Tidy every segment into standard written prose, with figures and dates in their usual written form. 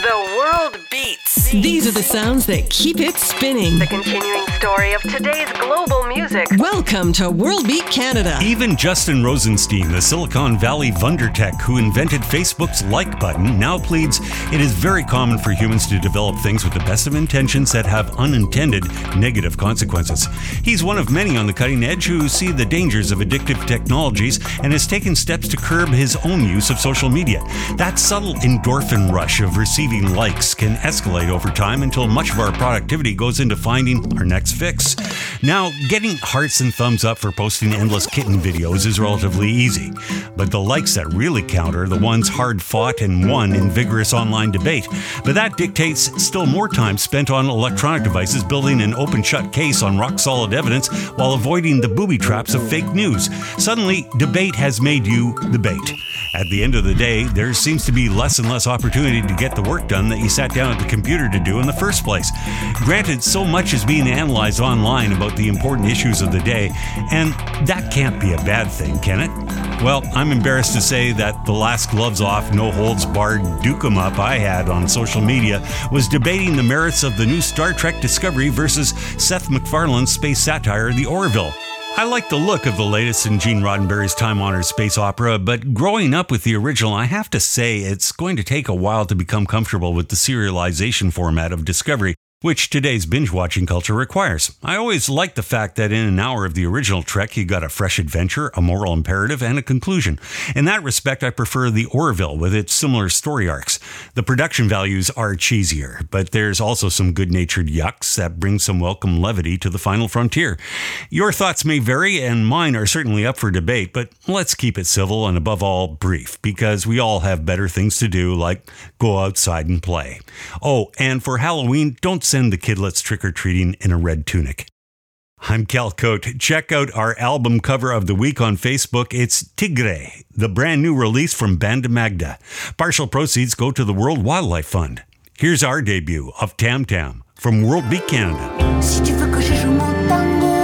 The world beats. These are the sounds that keep it spinning. The continuing story of today's global music. Welcome to World Beat Canada. Even Justin Rosenstein, the Silicon Valley Wundertech who invented Facebook's like button, now pleads it is very common for humans to develop things with the best of intentions that have unintended negative consequences. He's one of many on the cutting edge who see the dangers of addictive technologies and has taken steps to curb his own use of social media. That subtle endorphin rush of receiving likes can escalate over time until much of our productivity goes into finding our next fix. Now, getting hearts and thumbs up for posting endless kitten videos is relatively easy, but the likes that really count are the ones hard fought and won in vigorous online debate. But that dictates still more time spent on electronic devices building an open-shut case on rock-solid evidence while avoiding the booby traps of fake news. Suddenly, debate has made you the bait. At the end of the day, there seems to be less and less opportunity to get the work done that you sat down at the computer to do in the first place. Granted, so much is being analyzed online about the important issues of the day, and that can't be a bad thing, can it? Well, I'm embarrassed to say that the last gloves off, no holds barred duke 'em up I had on social media was debating the merits of the new Star Trek Discovery versus Seth MacFarlane's space satire, The Orville. I like the look of the latest in Gene Roddenberry's time-honored space opera, but growing up with the original, I have to say it's going to take a while to become comfortable with the serialization format of Discovery, which today's binge-watching culture requires. I always liked the fact that in an hour of the original Trek, you got a fresh adventure, a moral imperative, and a conclusion. In that respect, I prefer The Orville with its similar story arcs. The production values are cheesier, but there's also some good-natured yucks that bring some welcome levity to the final frontier. Your thoughts may vary, and mine are certainly up for debate, but let's keep it civil and above all brief, because we all have better things to do, like go outside and play. Oh, and for Halloween, don't send the kidlets trick-or-treating in a red tunic. I'm Cal Cote. Check out our album cover of the week on Facebook. It's Tigre, the brand new release from Banda Magda. Partial proceeds go to the World Wildlife Fund. Here's our debut of Tam Tam from World Beat Canada. Si tu veux que je joue mon tango,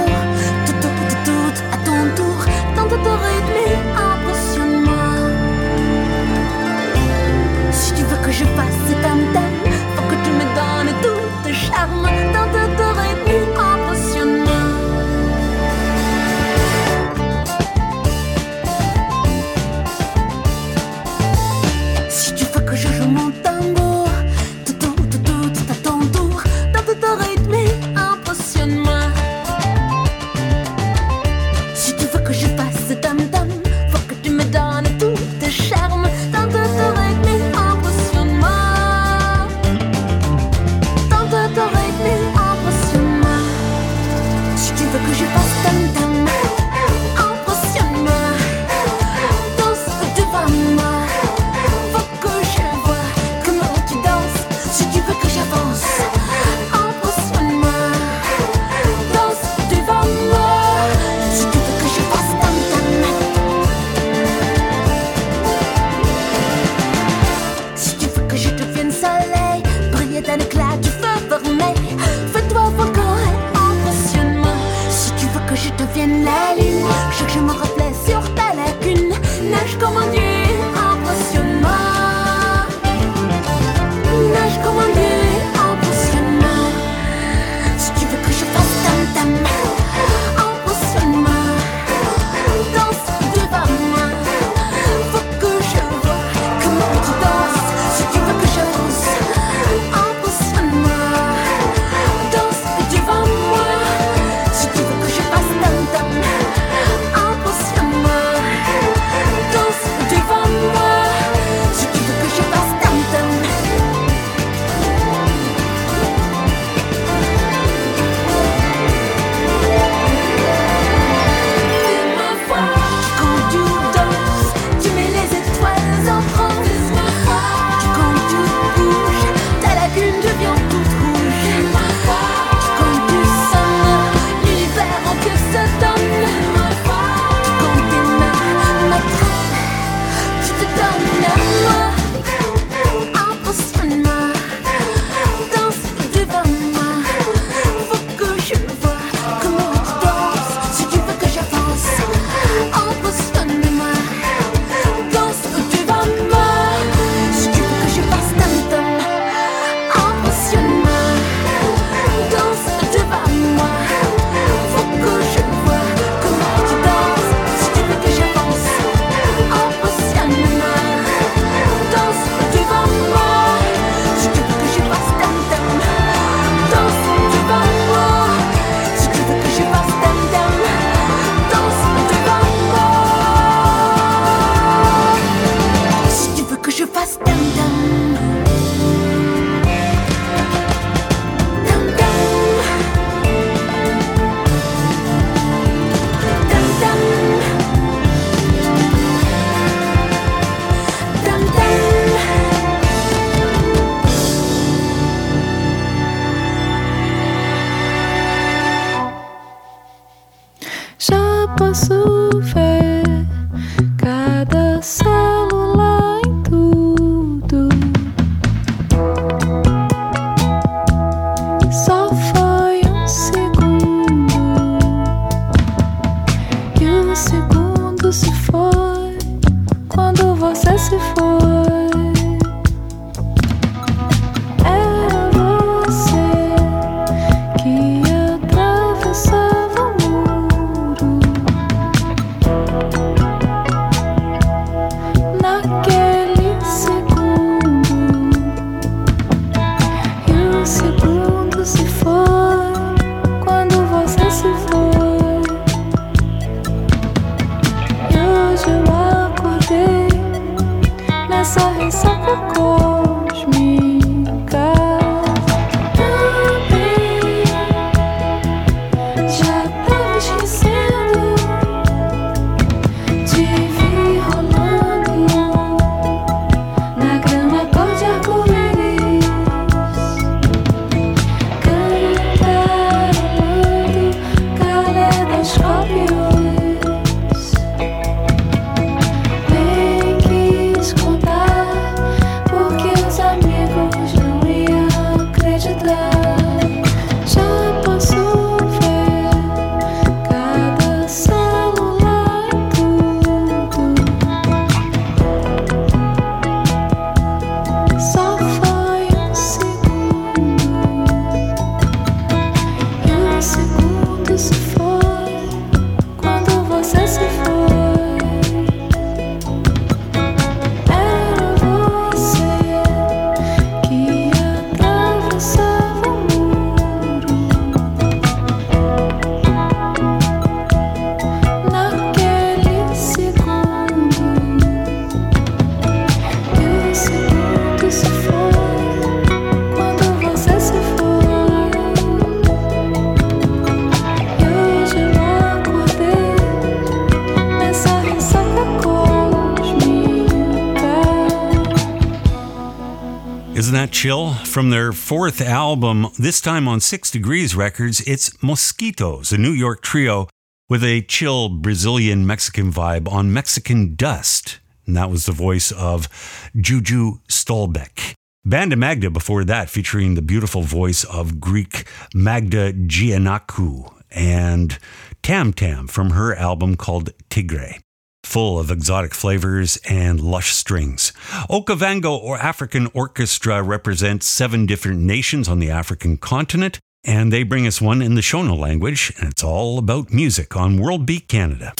tout à ton tour, tente de rythmer, impressionne-moi. Si tu veux que je fasse tam-tam, faut que tu me donnes tout de charme, tente de rythmer, impressionne-moi. Si tu veux que je joue mon tango, tout à ton tour, tente de rythmer, impressionne-moi. Si tu veux que je fasse tam-tam, faut que tu me donnes tout de charme, tente de rythmer, impressionne-moi. Tente de rythmer, impressionne-moi. Si tu veux que je fasse tam-tam, impressionne-moi. Danse devant moi, faut que je vois comment faz tam tam. Tam tam. Tam tam. Tam tam. Já posso ver cada célula em tudo. Só foi segundo, e o segundo se foi quando você se foi. Era você que atravessava o muro. Naquele segundo, e o segundo se foi quando você se foi. E hoje eu acordei nessa ressaca cósmica. Também já tava esquecendo, te vi rolando na grama cor de arco-íris, cantarolando caleidoscópios. Bem quis contar, porque os amigos não iam acreditar. Já posso ver cada célula em tudo. Só foi segundo, e o segundo se foi quando você se foi. Era você que atravessava o muro. Naquele segundo, e o segundo se foi quando você se foi. E hoje eu acordei nessa ressaca cósmica. Isn't that chill? From their fourth album, this time on 6 Degrees Records, it's Mosquitos, a New York trio with a chill Brazilian Mexican vibe on Mexican Dust. And that was the voice of Juju Stolbeck. Banda Magda before that, featuring the beautiful voice of Greek Magda Giannakou, and Tam Tam from her album called Tigre, full of exotic flavors and lush strings. Okavango or African Orchestra represents 7 different nations on the African continent, and they bring us one in the Shona language, and it's all about music on World Beat Canada.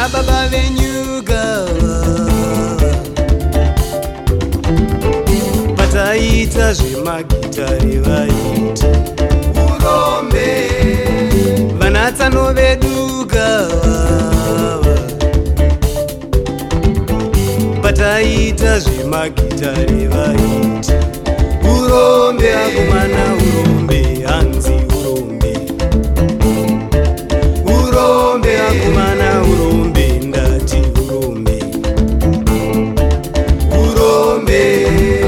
nababa venyuka pataita zvemagitari vaiti urombe vanatsano veduka pataita zvemagitari vaiti urombe akomana urombe hanzi urombe urombe akomana urombe ndati urombe urombe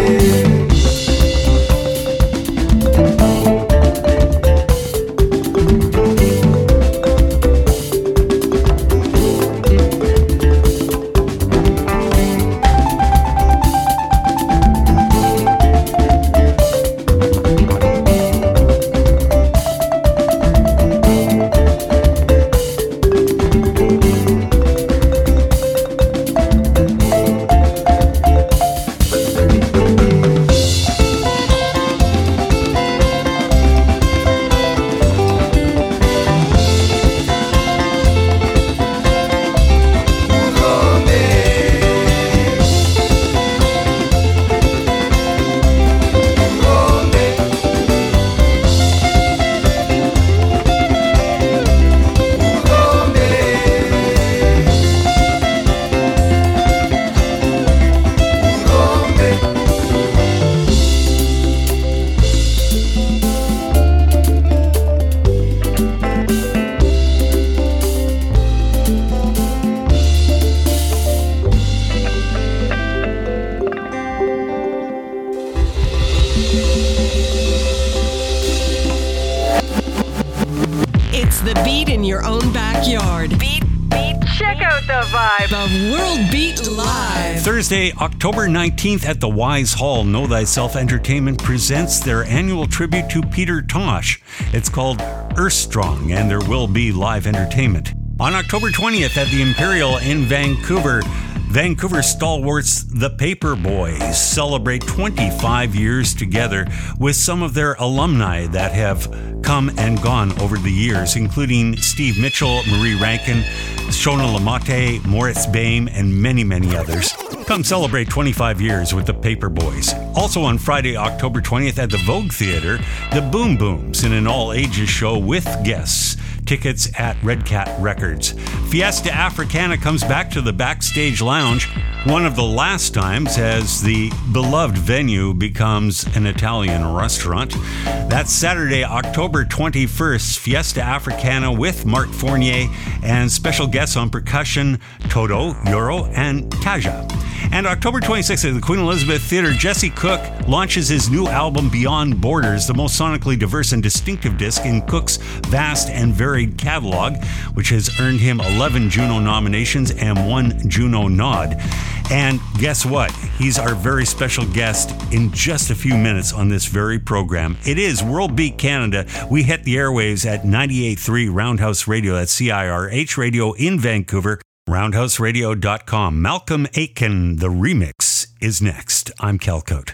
It's the beat in your own backyard. Beat. Check out the vibe. The World Beat Live. Thursday, October 19th at the Wise Hall, Know Thyself Entertainment presents their annual tribute to Peter Tosh. It's called Earthstrong, and there will be live entertainment. On October 20th at the Imperial in Vancouver, Vancouver stalwarts The Paperboys celebrate 25 years together with some of their alumni that have come and gone over the years, including Steve Mitchell, Marie Rankin, Shona Lamotte, Moritz Baim, and many, many others. Come celebrate 25 years with the Paperboys. Also on Friday, October 20th at the Vogue Theatre, the Boom Booms in an all-ages show with guests. Tickets at Red Cat Records. Fiesta Africana comes back to the Backstage Lounge, one of the last times as the beloved venue becomes an Italian restaurant. That's Saturday, October 21st, Fiesta Africana with Mark Fournier and special guests on percussion, Toto, Euro, and Kaja. And October 26th at the Queen Elizabeth Theatre, Jesse Cook launches his new album, Beyond Borders, the most sonically diverse and distinctive disc in Cook's vast and varied catalog, which has earned him 11 Juno nominations and 1 Juno nod. And guess what? He's our very special guest in just a few minutes on this very program. It is World Beat Canada. We hit the airwaves at 98.3 Roundhouse Radio. That's CIRH Radio in Vancouver. RoundhouseRadio.com. Malcolm Aiken, the remix, is next. I'm Cal Cote.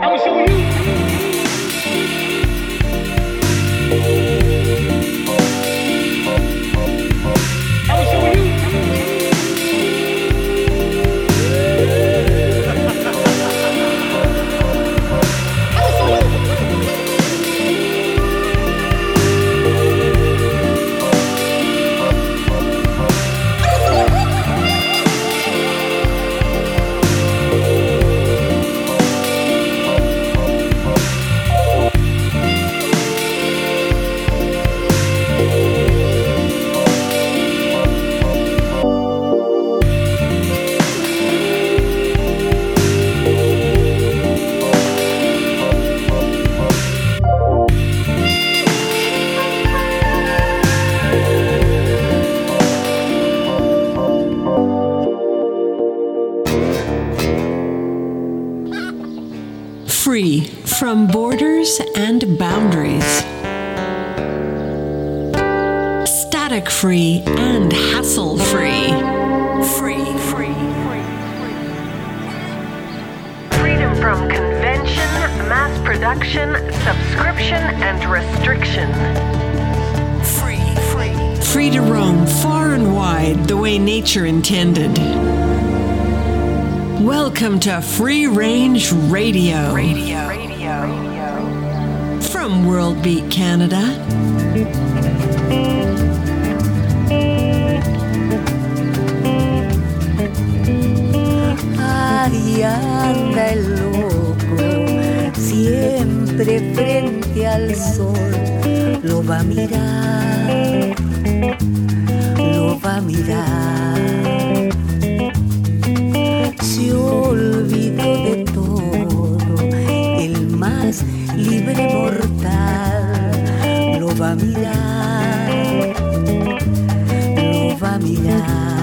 Free from borders and boundaries. Static free and hassle free. Freedom from convention, mass production, subscription, and restriction. Free to roam far and wide the way nature intended. Welcome to Free Range Radio. From World Beat Canada. Ahí anda el loco, siempre frente al sol. Lo va a mirar, lo va a mirar. Se olvidó de todo, el más libre mortal. Lo va a mirar, lo va a mirar.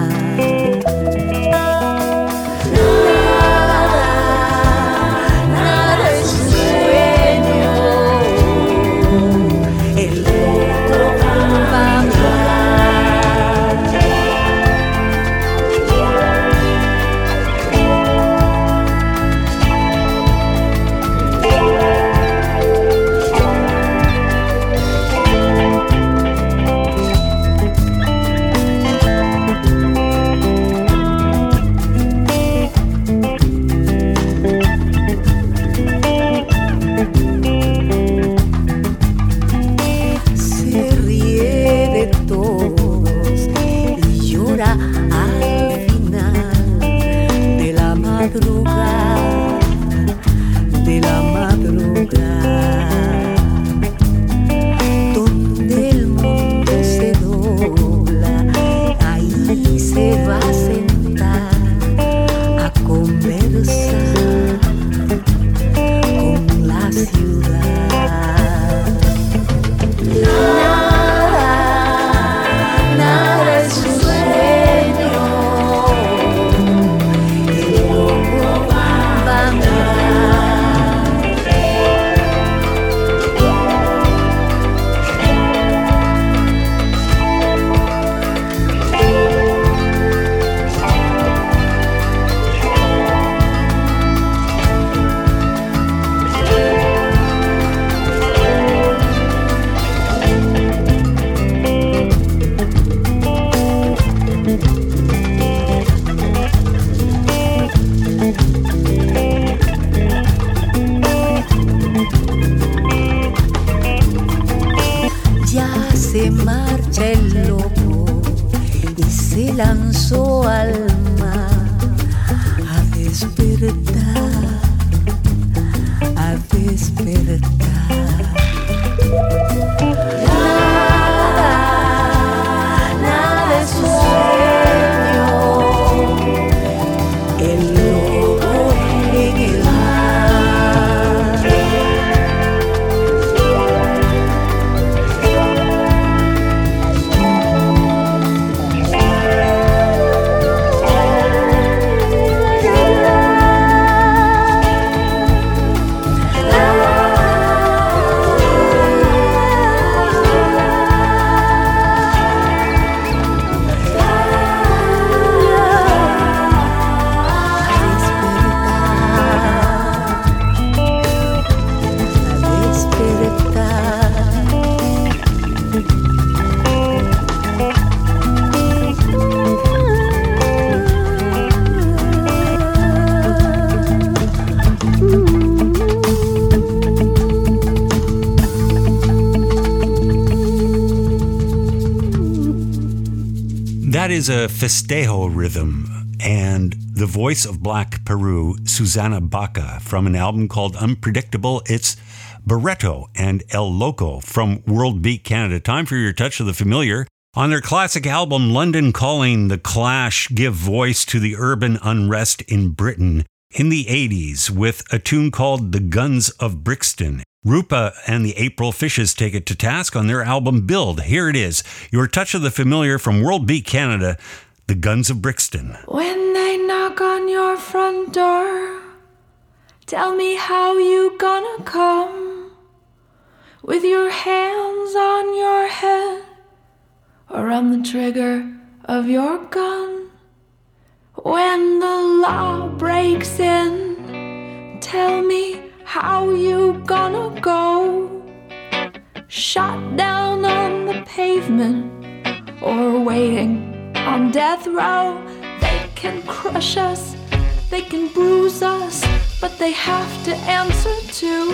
That is a festejo rhythm, and the voice of Black Peru, Susana Baca, from an album called Unpredictable. It's Barreto and El Loco from World Beat Canada. Time for your touch of the familiar. On their classic album London Calling, The Clash give voice to the urban unrest in Britain in the 80s with a tune called The Guns of Brixton. Rupa and the April Fishes take it to task on their album Build. Here it is, your touch of the familiar from World Beat Canada, The Guns of Brixton. When they knock on your front door, tell me how you gonna come, with your hands on your head or on the trigger of your gun. When the law breaks in, tell me how you gonna go, shot down on the pavement or waiting on death row. They can crush us, they can bruise us, but they have to answer to,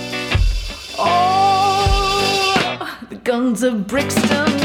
oh, the guns of Brixton.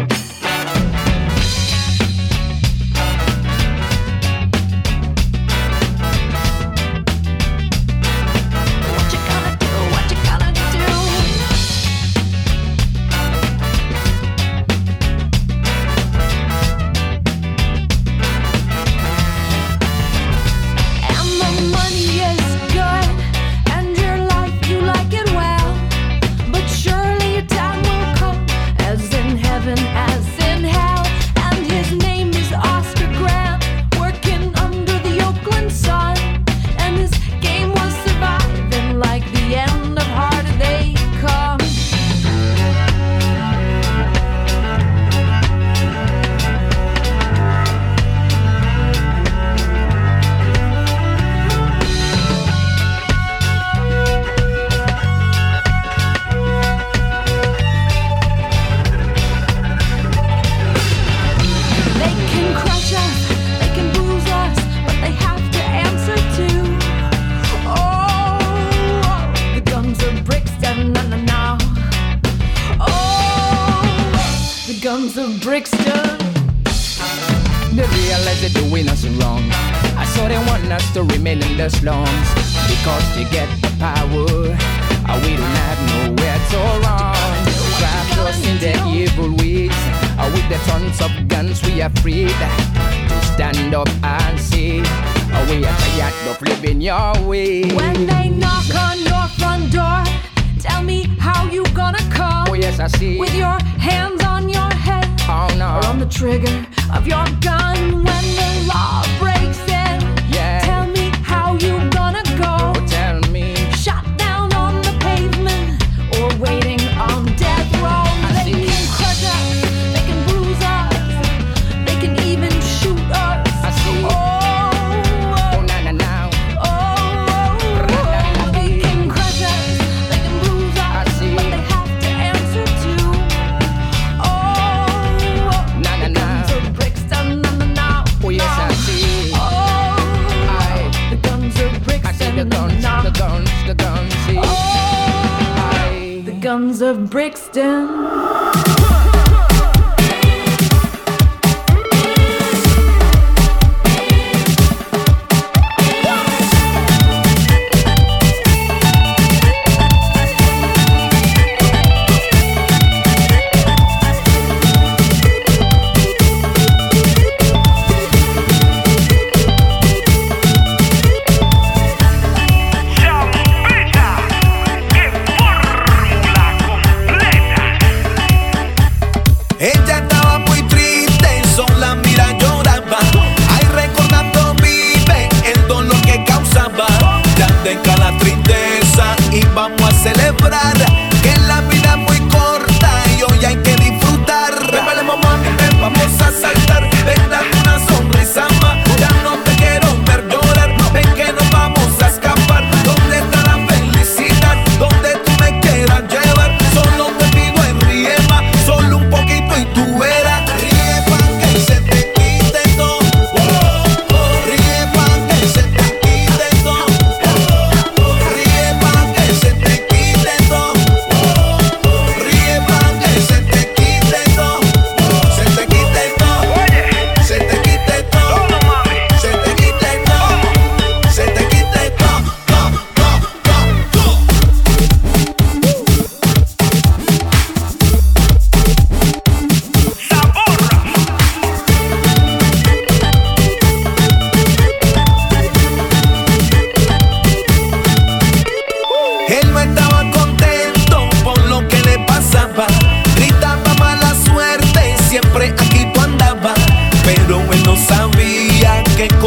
Of Brixton.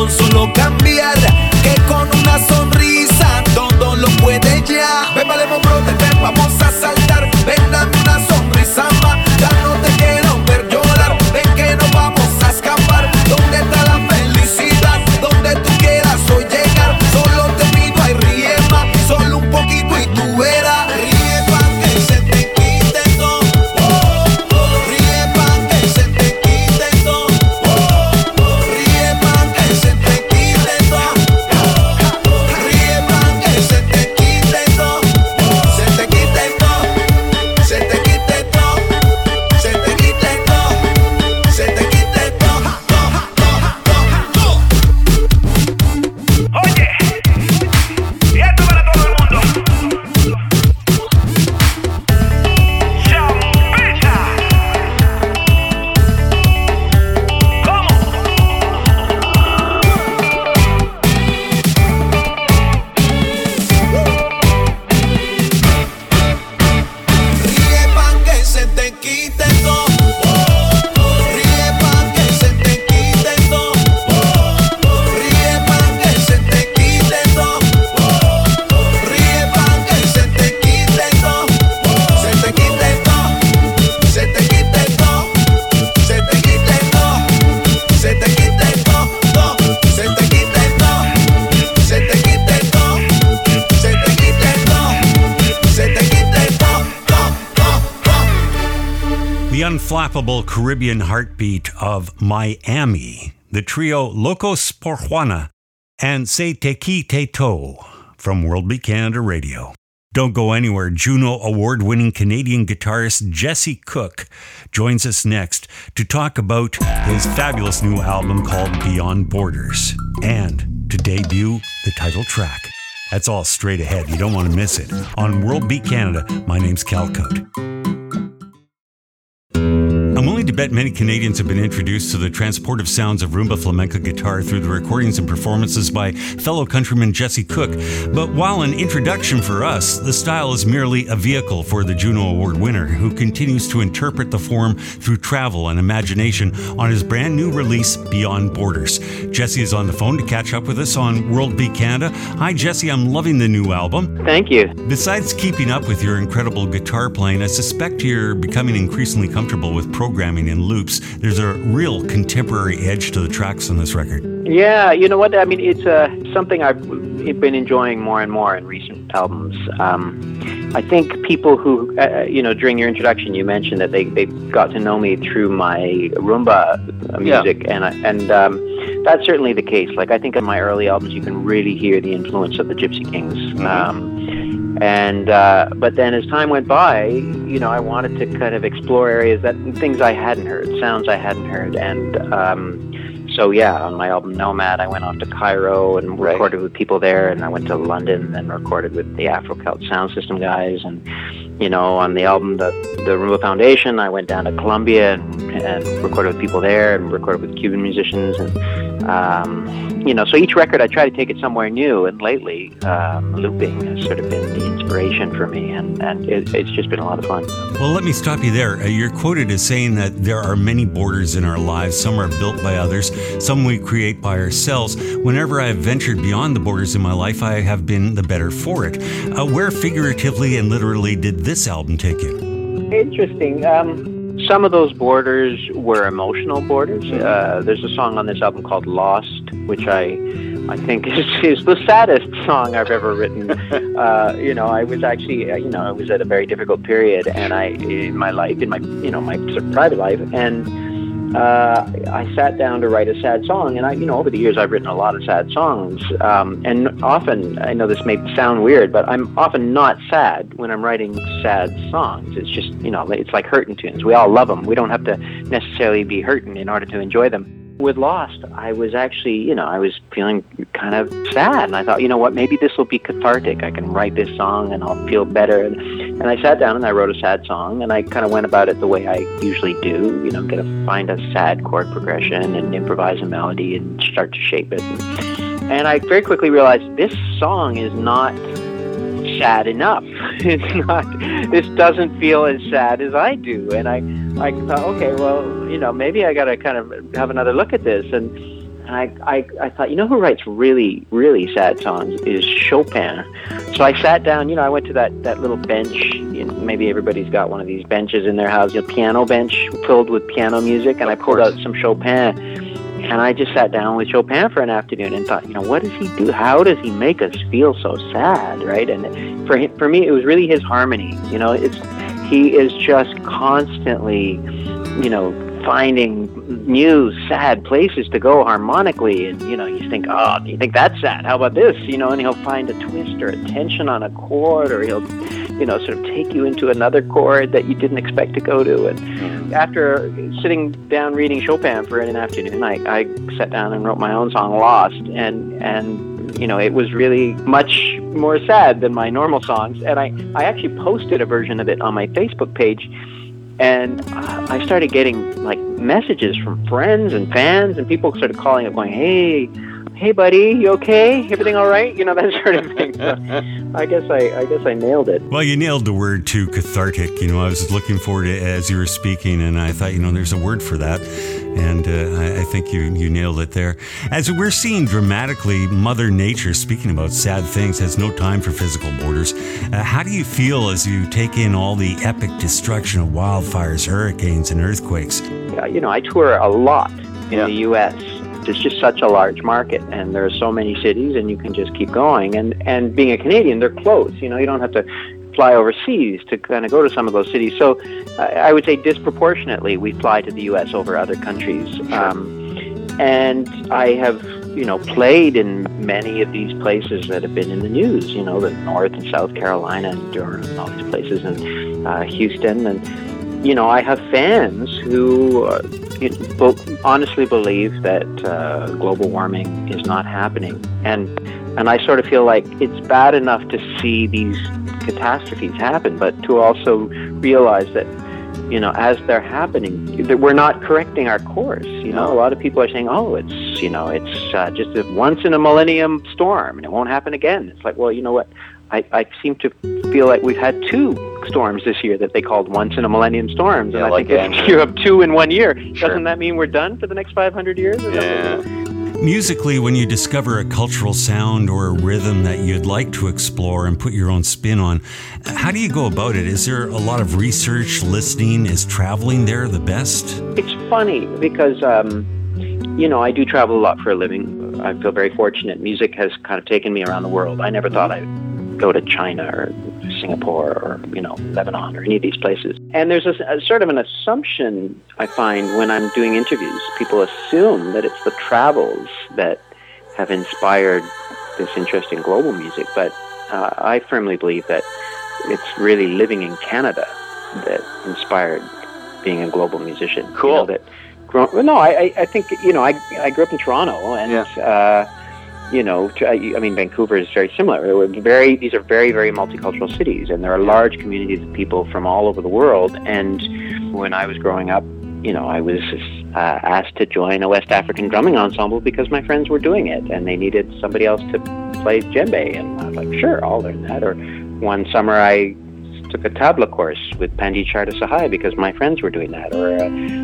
con solo cambiar, que con una sonrisa todo lo puede ya. Ven, valemos brote, ven, vamos a saltar. Ven, dame una sonrisa más, ya no te quiero ver llorar. Ven que nos vamos a escapar. ¿Dónde está la felicidad? Donde tú quieras hoy llegar. Solo te pido, ay, ríe más, solo un poquito y tú verás. Ríe pa' que se te quite todo. Ríe pa' que se te quite todo. Ríe pa' que se te quite todo. Ríe pa' que se te quite todo. Se te quite todo. Se te quite todo. Se te quite todo. Se te quite todo. Oye, y esto para todo el mundo. Champeta. ¿Cómo? Ríe pa' que se te quite todo. Ríe pa' que se te quite todo. Ríe pa' que se te quite todo. Ríe pa' que se te quite todo. Se te quite todo. Se te quite todo. Se te quite todo. Se te quite todo. Se te quite todo. Se te quite todo. Se te quite todo. Se te quite todo. The unflappable Caribbean heartbeat of Miami, the trio Locos por Juana and Se Te Quite To from World Beat Canada Radio. Don't go anywhere. Juno award-winning Canadian guitarist Jesse Cook joins us next to talk about his fabulous new album called Beyond Borders and to debut the title track. That's all straight ahead. You don't want to miss it. On World Beat Canada, my name's Cal Cote. I'm willing to bet many Canadians have been introduced to the transportive sounds of rumba flamenco guitar through the recordings and performances by fellow countryman Jesse Cook. But while an introduction for us, the style is merely a vehicle for the Juno Award winner, who continues to interpret the form through travel and imagination on his brand new release, Beyond Borders. Jesse is on the phone to catch up with us on World Beat Canada. Hi, Jesse. I'm loving the new album. Thank you. Besides keeping up with your incredible guitar playing, I suspect you're becoming increasingly comfortable with programming in loops. There's a real contemporary edge to the tracks on this record. Yeah, you know what? I mean, it's something I've been enjoying more and more in recent albums. I think people who, during your introduction, you mentioned that they got to know me through my rumba music, and that's certainly the case. Like, I think in my early albums, you can really hear the influence of the Gypsy Kings. But then as time went by, I wanted to kind of explore areas things I hadn't heard, sounds I hadn't heard. And on my album Nomad, I went off to Cairo and recorded with people there, and I went to London and recorded with the Afro-Celt Sound System guys. And, on the album, the Rumba Foundation, I went down to Colombia and recorded with people there and recorded with Cuban musicians. And, so each record I try to take it somewhere new, and lately looping has sort of been the inspiration for me, and it's just been a lot of fun. Well, let me stop you there. You're quoted as saying that there are many borders in our lives. Some are built by others, some we create by ourselves. Whenever I've ventured beyond the borders in my life, I have been the better for it. Where figuratively and literally did this album take you? Interesting. Some of those borders were emotional borders. There's a song on this album called Lost, which I think is the saddest song I've ever written. I was actually, I was at a very difficult period, and in my private life, and I sat down to write a sad song, and over the years I've written a lot of sad songs, and often, I know this may sound weird, but I'm often not sad when I'm writing sad songs. It's just, it's like hurtin' tunes. We all love them. We don't have to necessarily be hurtin' in order to enjoy them. With Lost, I was actually, I was feeling kind of sad, and I thought, maybe this will be cathartic. I can write this song and I'll feel better. And I sat down and I wrote a sad song, and I kind of went about it the way I usually do, find a sad chord progression and improvise a melody and start to shape it. And I very quickly realized this song is not sad enough. This doesn't feel as sad as I do. And I thought, okay, well, maybe I got to kind of have another look at this. And And I thought, you know who writes really, really sad songs is Chopin. So I sat down, I went to that little bench. Maybe everybody's got one of these benches in their house, piano bench filled with piano music. And I pulled out some Chopin. And I just sat down with Chopin for an afternoon and thought, what does he do? How does he make us feel so sad, right? And for me, it was really his harmony. He is just constantly, finding new sad places to go harmonically, and you think, oh, do you think that's sad? How about this? And he'll find a twist or a tension on a chord, or he'll sort of take you into another chord that you didn't expect to go to. And after sitting down reading Chopin for an afternoon, I sat down and wrote my own song, Lost, and it was really much more sad than my normal songs. And I actually posted a version of it on my Facebook page. And I started getting messages from friends and fans, and people started calling up going, hey buddy, you okay? Everything all right? That sort of thing. So I guess I nailed it. Well, you nailed the word too, cathartic. I was looking forward to it as you were speaking, and I thought, there's a word for that. And I think you nailed it there. As we're seeing dramatically, Mother Nature, speaking about sad things, has no time for physical borders. How do you feel as you take in all the epic destruction of wildfires, hurricanes, and earthquakes? I tour a lot in the U.S. It's just such a large market, and there are so many cities, and you can just keep going. And being a Canadian, they're close. You don't have to fly overseas to kind of go to some of those cities. So I would say disproportionately we fly to the U.S. over other countries. And I have, played in many of these places that have been in the news, the North and South Carolina and Durham and all these places, and Houston. And, I have fans who honestly believe that global warming is not happening. And I sort of feel like it's bad enough to see these catastrophes happen, but to also realize that, as they're happening, that we're not correcting our course. A lot of people are saying, oh, it's just a once in a millennium storm and it won't happen again. It's like, well, you know what? I seem to feel like we've had 2 storms this year that they called once in a millennium storms. And I think if you have 2 in 1 year, doesn't that mean we're done for the next 500 years? Musically, when you discover a cultural sound or a rhythm that you'd like to explore and put your own spin on, how do you go about it? Is there a lot of research, listening? Is traveling there the best? It's funny because, I do travel a lot for a living. I feel very fortunate. Music has kind of taken me around the world. I never thought I'd go to China or Singapore or, Lebanon or any of these places. And there's a sort of an assumption I find when I'm doing interviews. People assume that it's the travels that have inspired this interest in global music. But I firmly believe that it's really living in Canada that inspired being a global musician. Cool. I think, I grew up in Toronto, and Vancouver is very similar. These are very, very multicultural cities, and there are large communities of people from all over the world. And when I was growing up, I was asked to join a West African drumming ensemble because my friends were doing it, and they needed somebody else to play djembe. And I was like, sure, I'll learn that. Or one summer I took a tabla course with Pandit Charda Sahai because my friends were doing that. Or,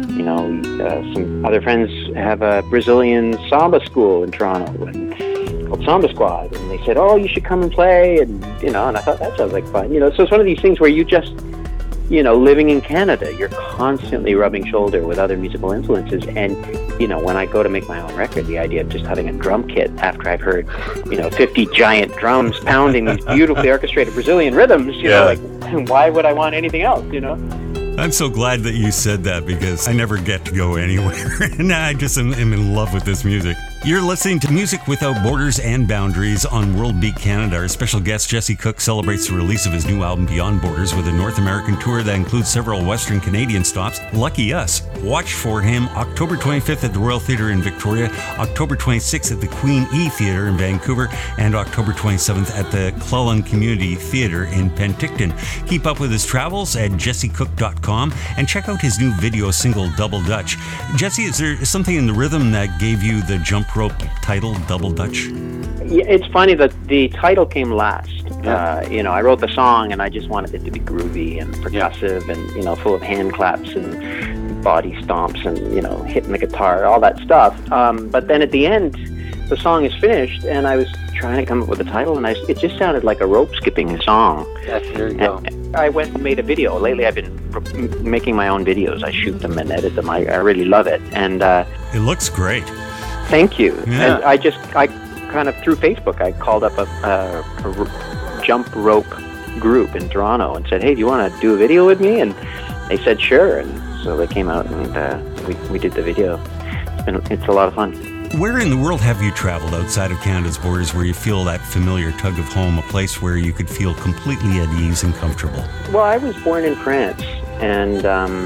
some other friends have a Brazilian samba school in Toronto called Samba Squad, and they said, oh, you should come and play, and I thought that sounds like fun. So it's one of these things where you just, living in Canada, you're constantly rubbing shoulder with other musical influences. And, when I go to make my own record, the idea of just having a drum kit after I've heard, 50 giant drums pounding these beautifully orchestrated Brazilian rhythms, why would I want anything else, I'm so glad that you said that because I never get to go anywhere, and I just am in love with this music. You're listening to Music Without Borders and Boundaries on World Beat Canada. Our special guest, Jesse Cook, celebrates the release of his new album, Beyond Borders, with a North American tour that includes several Western Canadian stops. Lucky us. Watch for him October 25th at the Royal Theatre in Victoria, October 26th at the Queen E Theatre in Vancouver, and October 27th at the Cleland Community Theatre in Penticton. Keep up with his travels at jessecook.com and check out his new video single, Double Dutch. Jesse, is there something in the rhythm that gave you the jump rope title, Double Dutch? Yeah, it's funny that the title came last. I wrote the song and I just wanted it to be groovy and percussive and, full of hand claps and body stomps and, hitting the guitar, all that stuff. But then at the end, the song is finished, and I was trying to come up with a title, and it just sounded like a rope skipping song. Yes, there you go. And I went and made a video. Lately, I've been making my own videos. I shoot them and edit them. I really love it. And it looks great. Thank you. Yeah. And I kind of, through Facebook, I called up a jump rope group in Toronto and said, hey, do you want to do a video with me? And they said sure, and so they came out and we did the video. It's a lot of fun. Where in the world have you traveled outside of Canada's borders where you feel that familiar tug of home, a place where you could feel completely at ease and comfortable? Well, I was born in France, and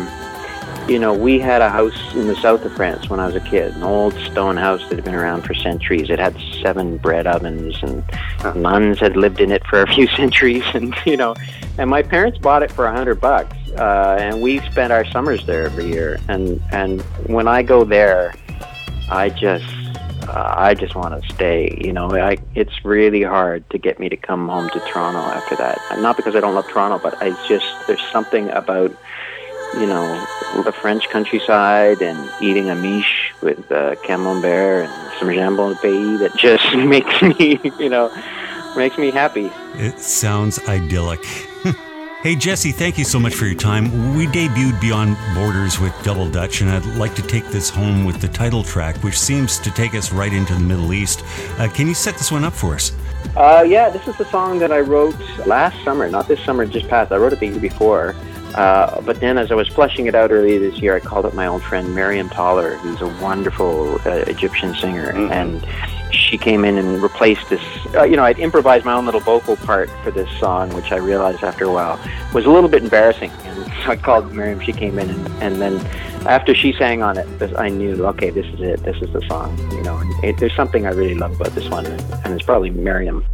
we had a house in the south of France when I was a kid, an old stone house that had been around for centuries. It had 7 bread ovens, and nuns had lived in it for a few centuries, and my parents bought it for $100, and we spent our summers there every year. And when I go there, I just want to stay. It's really hard to get me to come home to Toronto after that. And not because I don't love Toronto, but there's something about the French countryside and eating a miche with camembert and some jambon de pays that just makes me happy. It sounds idyllic. Hey, Jesse, thank you so much for your time. We debuted Beyond Borders with Double Dutch, and I'd like to take this home with the title track, which seems to take us right into the Middle East. Can you set this one up for us? Yeah, this is the song that I wrote last summer, not this summer, just past. I wrote it the year before. But then as I was fleshing it out earlier this year, I called up my old friend Miriam Toller, who's a wonderful Egyptian singer, and she came in and replaced this. I'd improvised my own little vocal part for this song, which I realized after a while was a little bit embarrassing. And so I called Miriam, she came in, and then after she sang on it, I knew, okay, this is it, this is the song. There's something I really love about this one, and it's probably Miriam.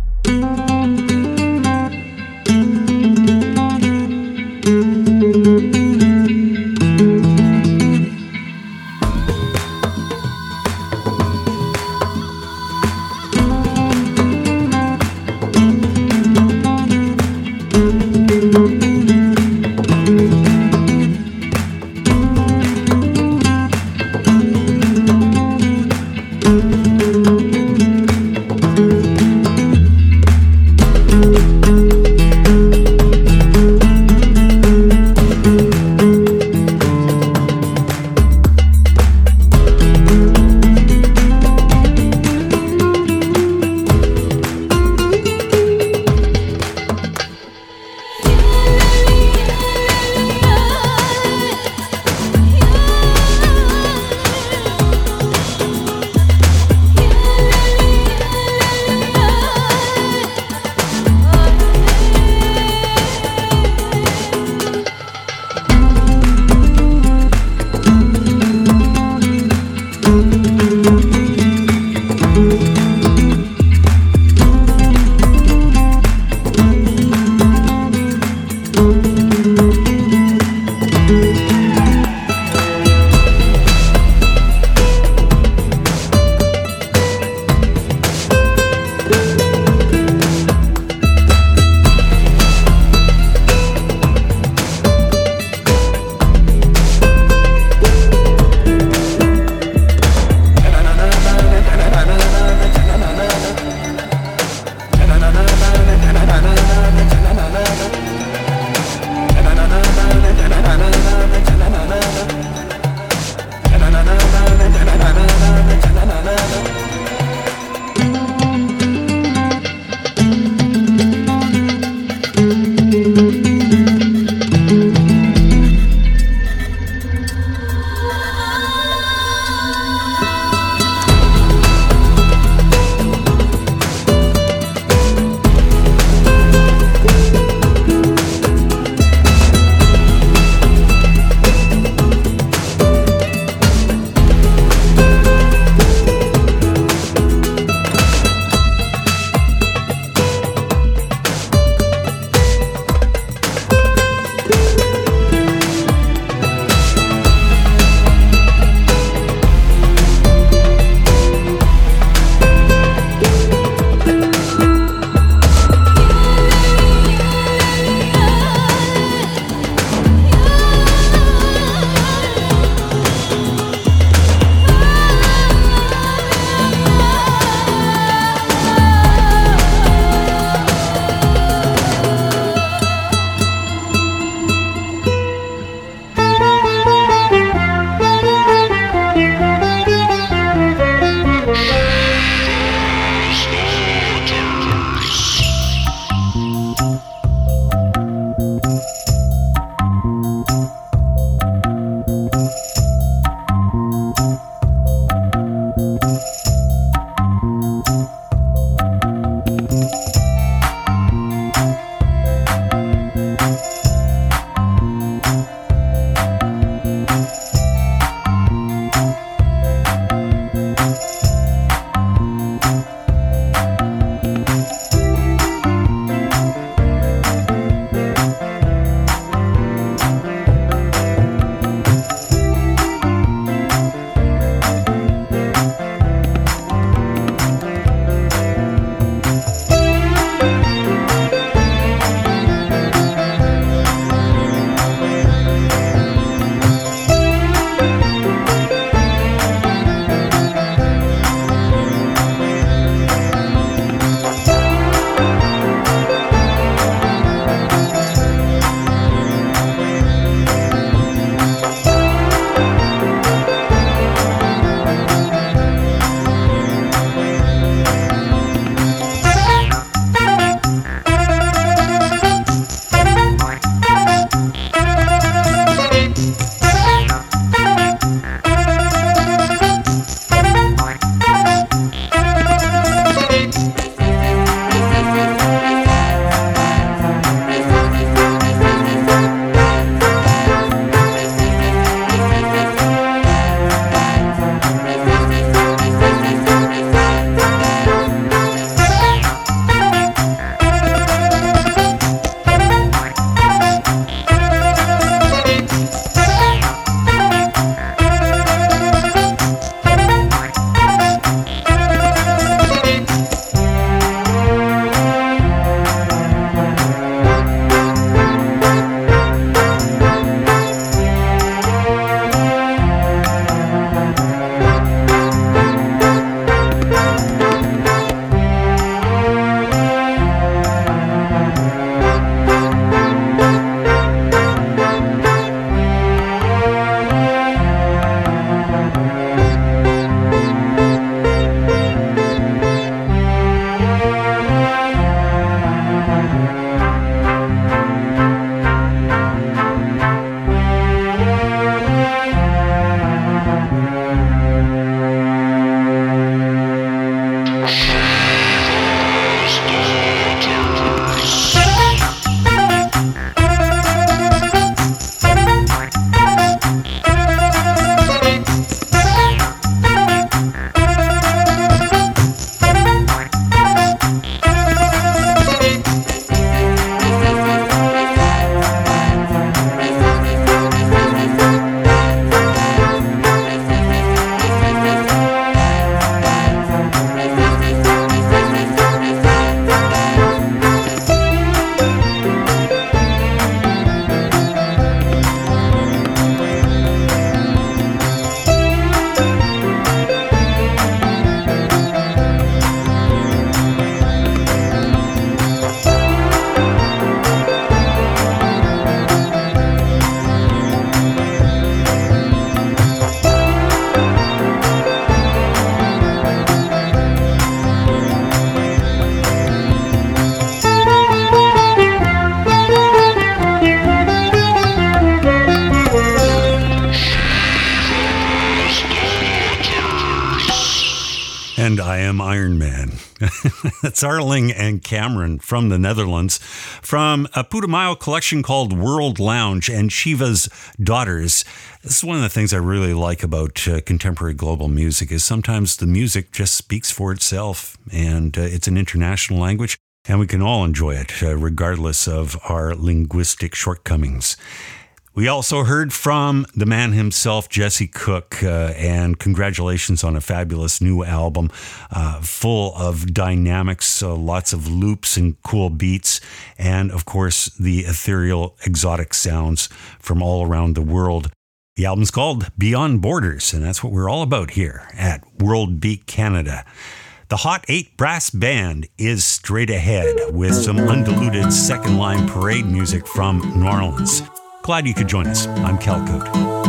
And I am Iron Man. That's Arling and Cameron from the Netherlands, from a Putumayo collection called World Lounge and Shiva's Daughters. This is one of the things I really like about contemporary global music is sometimes the music just speaks for itself, and it's an international language, and we can all enjoy it regardless of our linguistic shortcomings. We also heard from the man himself, Jesse Cook, and congratulations on a fabulous new album full of dynamics, lots of loops and cool beats, and of course the ethereal, exotic sounds from all around the world. The album's called Beyond Borders, and that's what we're all about here at World Beat Canada. The Hot 8 Brass Band is straight ahead with some undiluted second-line parade music from New Orleans. Glad you could join us. I'm Cal Cote.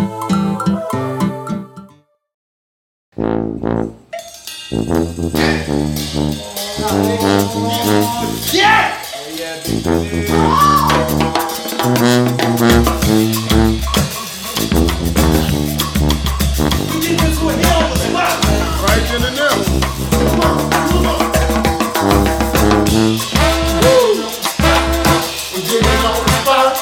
Yeah! Right in the middle. We're getting on the spot.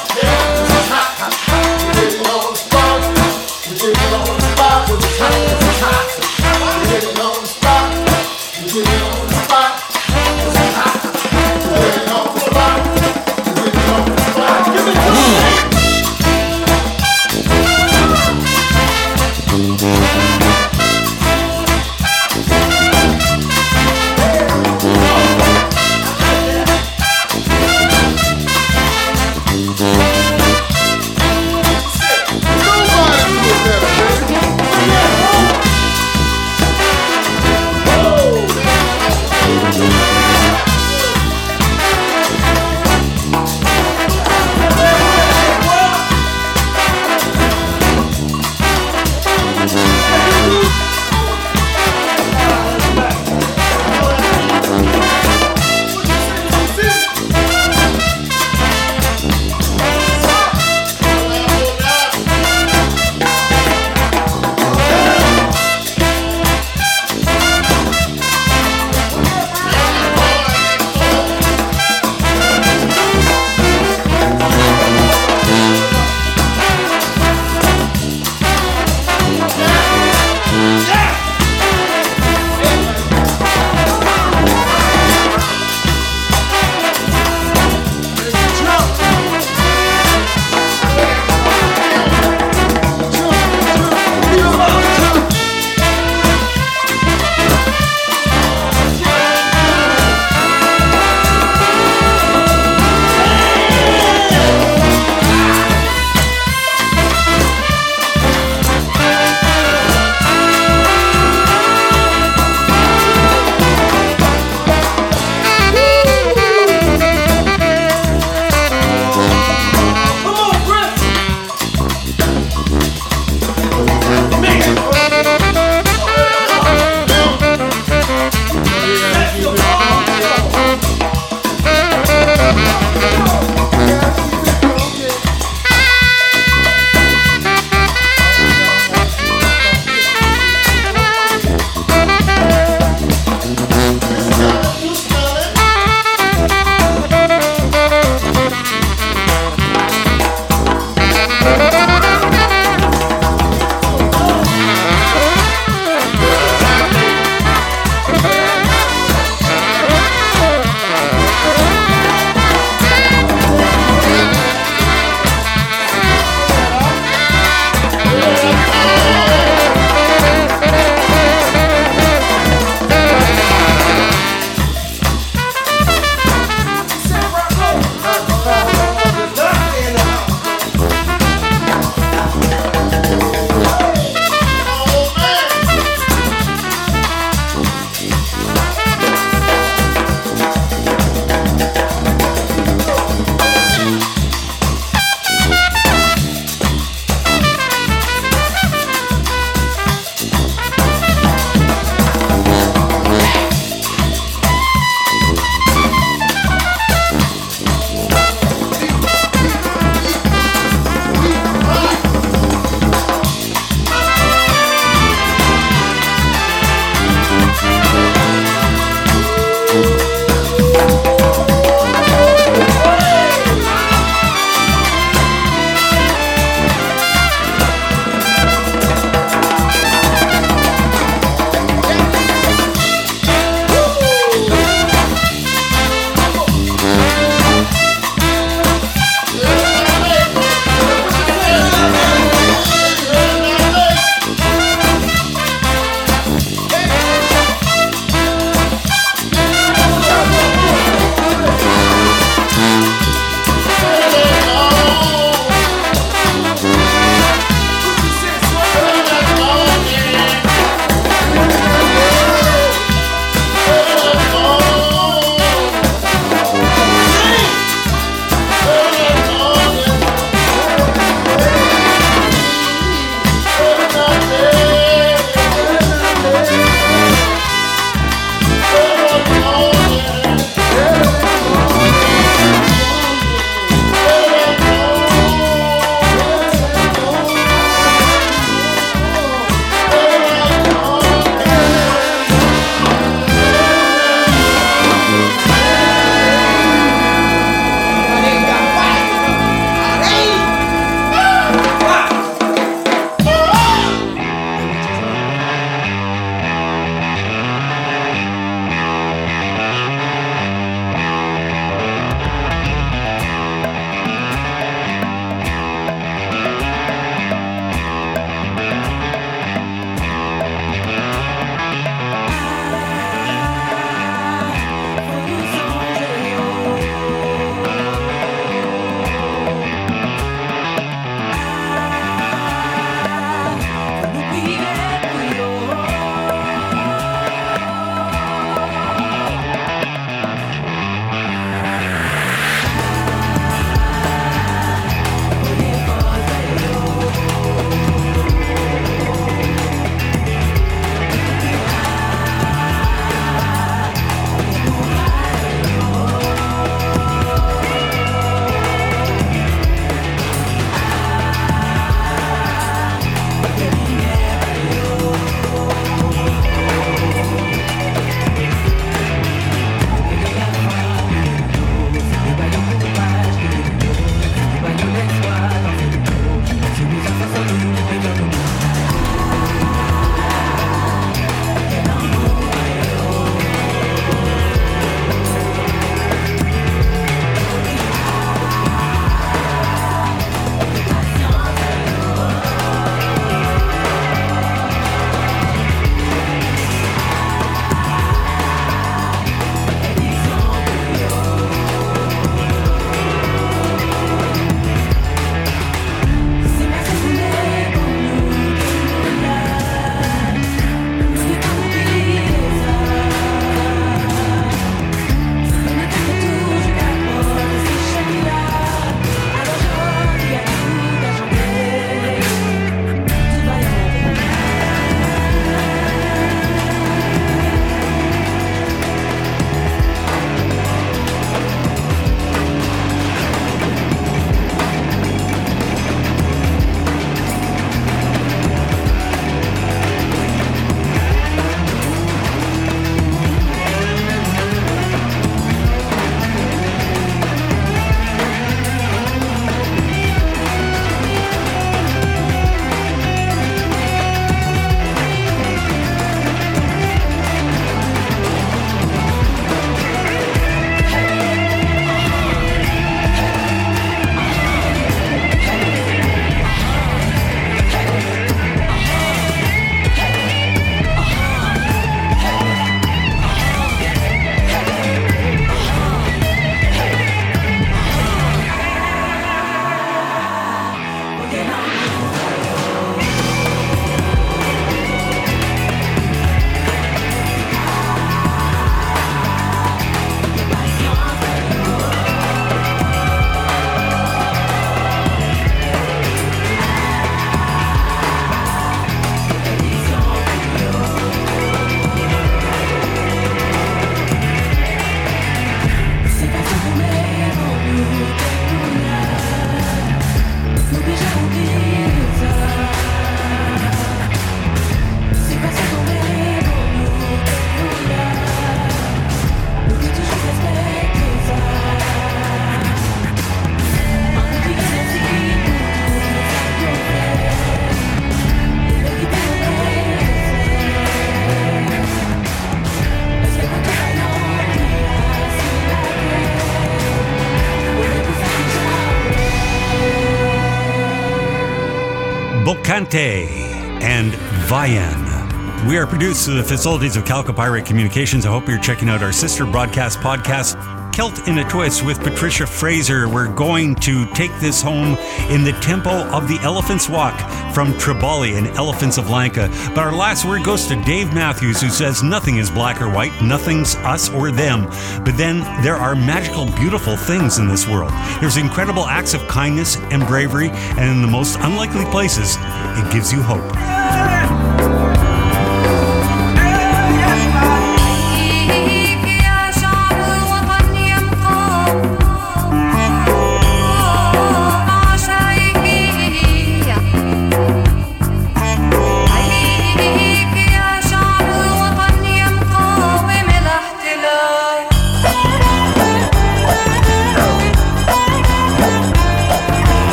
Dante and Vayan. We are produced through the facilities of Calcopyrate Communications. I hope you're checking out our sister broadcast podcast, Celt in a Twist with Patricia Fraser. We're going to take this home in the tempo of the Elephant's Walk from Tribali and Elephants of Lanka. But our last word goes to Dave Matthews, who says nothing is black or white, nothing's us or them. But then there are magical, beautiful things in this world. There's incredible acts of kindness and bravery, and in the most unlikely places, it gives you hope.